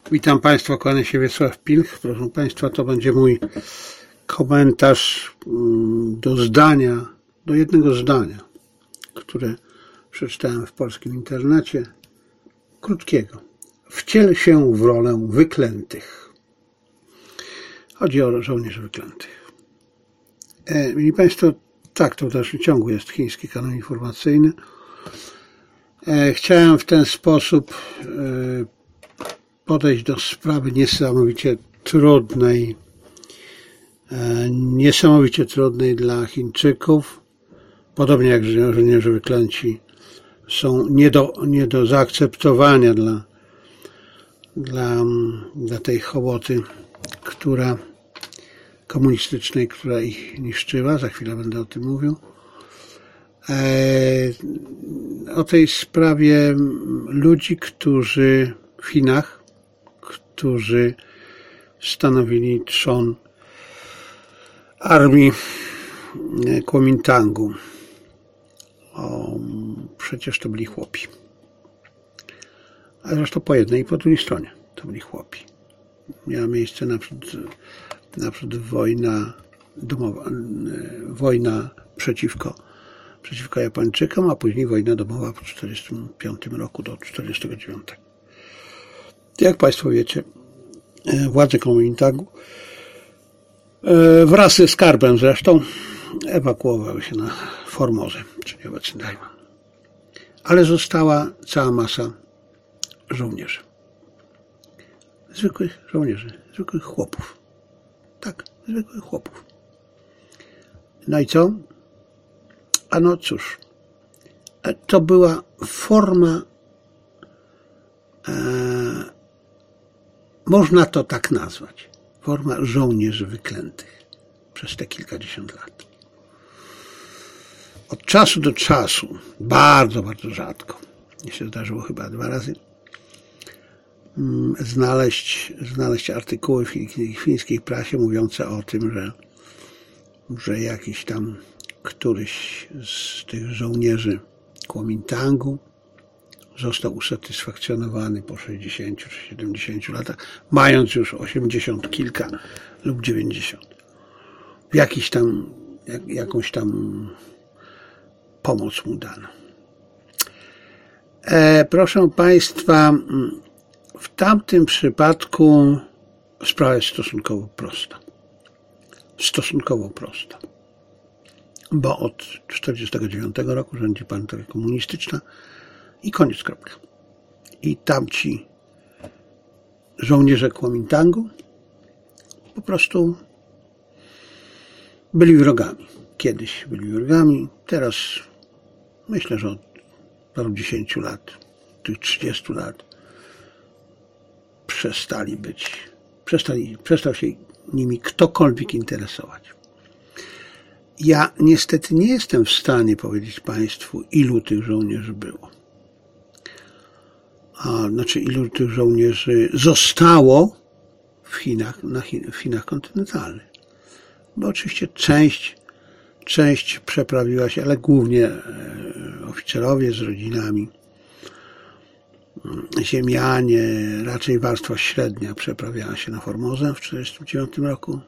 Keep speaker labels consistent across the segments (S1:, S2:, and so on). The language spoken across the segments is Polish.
S1: Witam Państwa, kłania się Wiesław Pilch. Proszę Państwa, to będzie mój komentarz do jednego zdania, które przeczytałem w polskim internecie, krótkiego. Wciel się w rolę wyklętych. Chodzi o żołnierzy wyklętych. Mili Państwo, tak, to w dalszym ciągu jest chiński kanał informacyjny. Chciałem w ten sposób podejść do sprawy niesamowicie trudnej dla Chińczyków. Podobnie jak żołnierze wyklęci są nie do zaakceptowania dla tej hołoty, komunistycznej, która ich niszczyła. Za chwilę będę o tym mówił. O tej sprawie ludzi, którzy w Chinach, którzy stanowili trzon armii Kuomintangu. Przecież to byli chłopi. A zresztą po jednej i po drugiej stronie to byli chłopi. Miała miejsce naprzód wojna domowa, wojna przeciwko Japończykom, a później wojna domowa po 1945 roku do 1949. Jak Państwo wiecie, władze Kuomintangu wraz ze skarbem zresztą ewakuowały się na Formozę, czyli obecny Tajwan. Ale została cała masa żołnierzy. Zwykłych żołnierzy, zwykłych chłopów. Tak, zwykłych chłopów. No i co? Ano cóż, to była forma, można to tak nazwać, forma żołnierzy wyklętych przez te kilkadziesiąt lat. Od czasu do czasu, bardzo, bardzo rzadko, mnie się zdarzyło chyba 2 razy, znaleźć artykuły w chińskiej prasie mówiące o tym, że jakiś tam któryś z tych żołnierzy Kuomintangu został usatysfakcjonowany po 60 czy 70 latach, mając już 80 kilka lub 90. Jakąś tam pomoc mu dano. Proszę Państwa, w tamtym przypadku sprawa jest stosunkowo prosta. Bo od 1949 roku rządzi partia komunistyczna i koniec, kropka. I tamci żołnierze Kuomintangu po prostu byli wrogami. Kiedyś byli wrogami, teraz myślę, że od paru 10 lat, tych 30 lat przestał się nimi ktokolwiek interesować. Ja niestety nie jestem w stanie powiedzieć Państwu, ilu tych żołnierzy było. Znaczy, ilu tych żołnierzy zostało w Chinach kontynentalnych. Bo oczywiście część przeprawiła się, ale głównie oficerowie z rodzinami, ziemianie, raczej warstwa średnia przeprawiała się na Formozę w 1949 roku.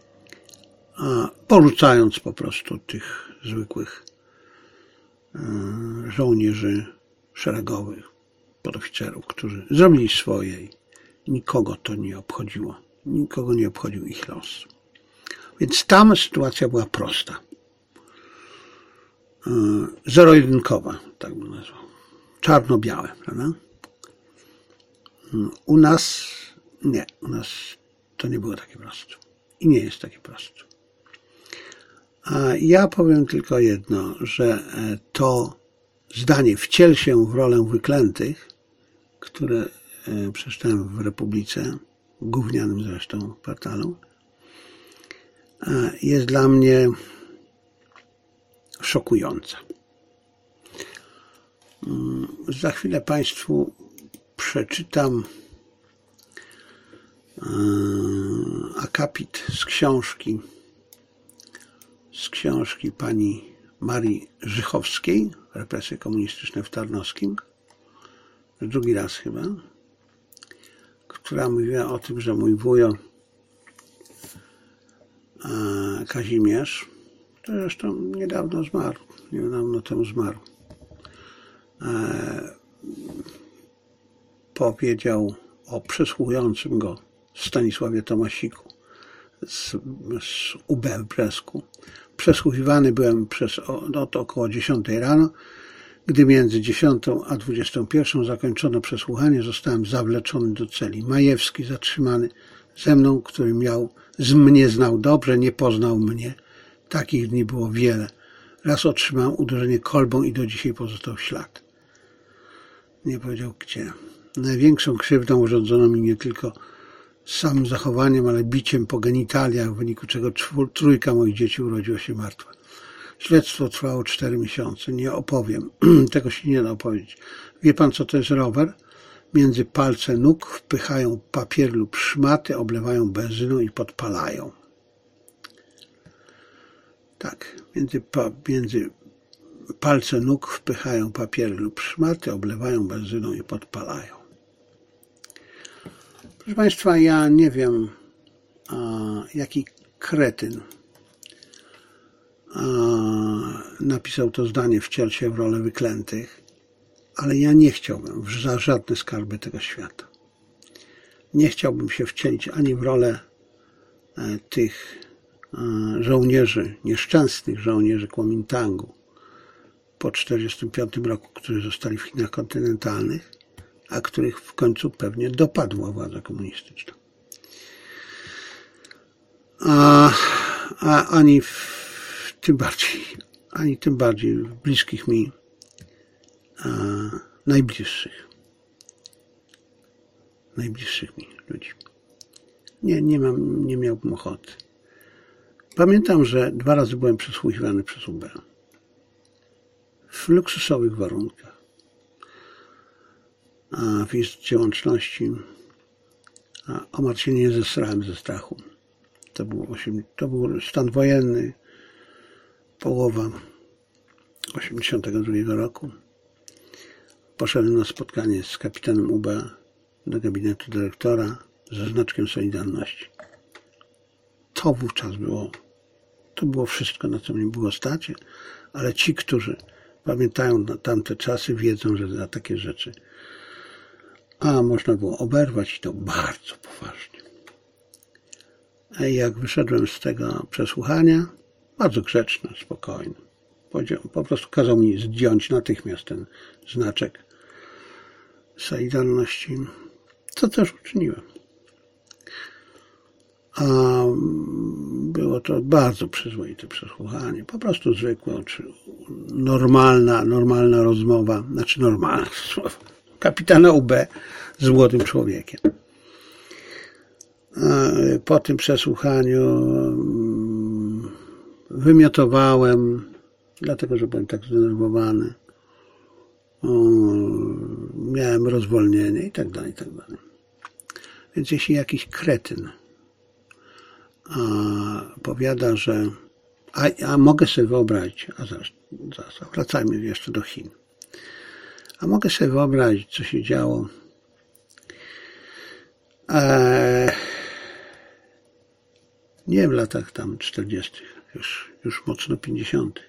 S1: Porzucając po prostu tych zwykłych żołnierzy szeregowych, podoficerów, którzy zrobili swoje i nikogo to nie obchodziło. Nikogo nie obchodził ich los. Więc tam sytuacja była prosta. Zero-jedynkowa, tak bym nazwał. Czarno-białe, prawda? U nas nie. U nas to nie było takie proste. I nie jest takie proste. A ja powiem tylko jedno, że to zdanie wciel się w rolę wyklętych, które przeczytałem w Republice, gównianym zresztą portalu, jest dla mnie szokujące. Za chwilę Państwu przeczytam akapit z książki pani Marii Żychowskiej, Represje komunistyczne w Tarnowskim, drugi raz chyba, która mówiła o tym, że mój wujo Kazimierz, to zresztą niedawno temu zmarł, powiedział o przesłuchującym go Stanisławie Tomasiku z UB w Bresku. Przesłuchiwany byłem od około 10 rano. Gdy między 10 a 21 zakończono przesłuchanie, zostałem zawleczony do celi. Majewski zatrzymany ze mną, który mnie znał dobrze, nie poznał mnie. Takich dni było wiele. Raz otrzymałem uderzenie kolbą i do dzisiaj pozostał ślad. Nie powiedział gdzie. Największą krzywdą urządzono mi nie tylko samym zachowaniem, ale biciem po genitaliach, w wyniku czego 3 moich dzieci urodziło się martwe. Śledztwo trwało 4 miesiące. Nie opowiem. Tego się nie da opowiedzieć. Wie pan, co to jest rower? Między palce nóg wpychają papier lub szmaty, oblewają benzyną i podpalają. Tak. Między palce nóg wpychają papier lub szmaty, oblewają benzyną i podpalają. Proszę państwa, ja nie wiem, jaki kretyn napisał to zdanie: wciel się w rolę wyklętych, ale ja nie chciałbym za żadne skarby tego świata. Nie chciałbym się wcielić ani w rolę tych żołnierzy, nieszczęsnych żołnierzy Kuomintangu po 1945 roku, którzy zostali w Chinach kontynentalnych, a których w końcu pewnie dopadła władza komunistyczna. Ani tym bardziej w bliskich mi najbliższych mi ludzi. Nie miałbym ochoty. Pamiętam, że 2 razy byłem przesłuchiwany przez UB w luksusowych warunkach. W Instytucie Łączności omal się nie zesrałem ze strachu. To był stan wojenny, połowa 1982 roku. Poszedłem na spotkanie z kapitanem UB do gabinetu dyrektora ze znaczkiem Solidarności. To wówczas było wszystko, na co mnie było stać, ale ci, którzy pamiętają tamte czasy, wiedzą, że za takie rzeczy można było oberwać, i to bardzo poważnie. A jak wyszedłem z tego przesłuchania, bardzo grzeczny, spokojny, po prostu kazał mi zdjąć natychmiast ten znaczek Solidarności, co też uczyniłem. Było to bardzo przyzwoite przesłuchanie, po prostu zwykłe, normalna rozmowa, normalna rozmowa kapitana UB z młodym człowiekiem. Po tym przesłuchaniu wymiotowałem, dlatego że byłem tak zdenerwowany. Miałem rozwolnienie i tak dalej, i tak dalej. Więc jeśli jakiś kretyn powiada, że mogę sobie wyobrazić, zaraz wracajmy jeszcze do Chin. Mogę sobie wyobrazić, co się działo nie w latach tam 40., już mocno 50.,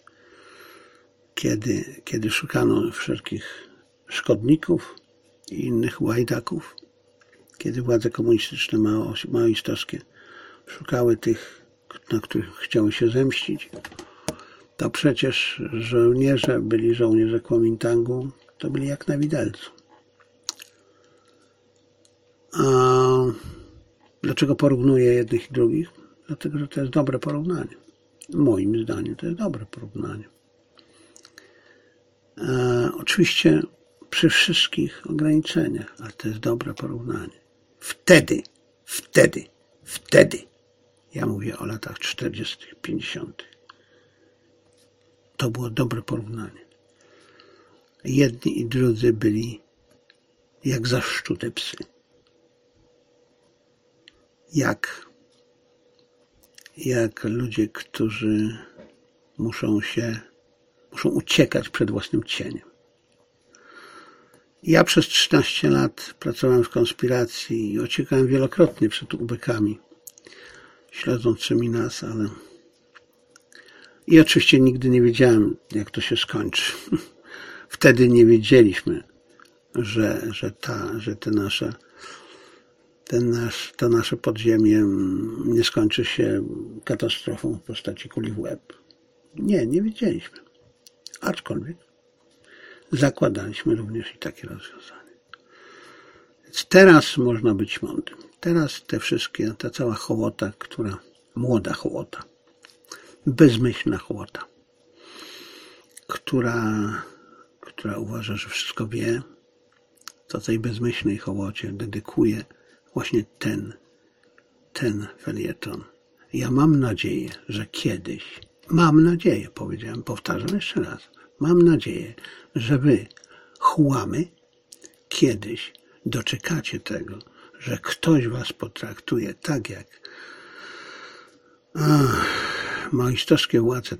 S1: kiedy szukano wszelkich szkodników i innych łajdaków, kiedy władze komunistyczne maoistowskie szukały tych, na których chciały się zemścić, to przecież żołnierze Kuomintangu to byli jak na widelcu. Dlaczego porównuję jednych i drugich? Dlatego, że to jest dobre porównanie. Moim zdaniem to jest dobre porównanie. Oczywiście przy wszystkich ograniczeniach, ale to jest dobre porównanie. Wtedy, ja mówię o latach 40., 50., to było dobre porównanie. Jedni i drudzy byli jak zaszczute psy. Jak ludzie, którzy muszą uciekać przed własnym cieniem. Ja przez 13 lat pracowałem w konspiracji i uciekałem wielokrotnie przed ubekami śledzącymi nas, ale i oczywiście nigdy nie wiedziałem, jak to się skończy. Wtedy nie wiedzieliśmy, że to nasze podziemie nie skończy się katastrofą w postaci kuli w łeb. Nie wiedzieliśmy. Aczkolwiek zakładaliśmy również i takie rozwiązanie. Więc teraz można być mądrym. Teraz ta cała hołota, młoda hołota, bezmyślna hołota, która uważa, że wszystko wie, to tej bezmyślnej hołocie dedykuje właśnie ten felieton. Ja mam nadzieję, że kiedyś, powtarzam jeszcze raz, mam nadzieję, że wy, chłamy, kiedyś doczekacie tego, że ktoś was potraktuje tak, jak maoistowskie władze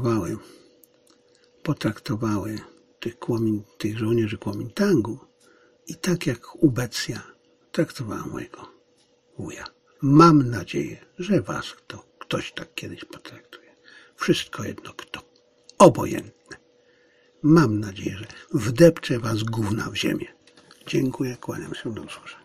S1: potraktowały tych żołnierzy Kuomintangu i tak jak Ubecja traktowała mojego wuja. Mam nadzieję, że was ktoś tak kiedyś potraktuje. Wszystko jedno kto. Obojętne. Mam nadzieję, że wdepcze was gówna w ziemię. Dziękuję, kłaniam się, do usłyszenia.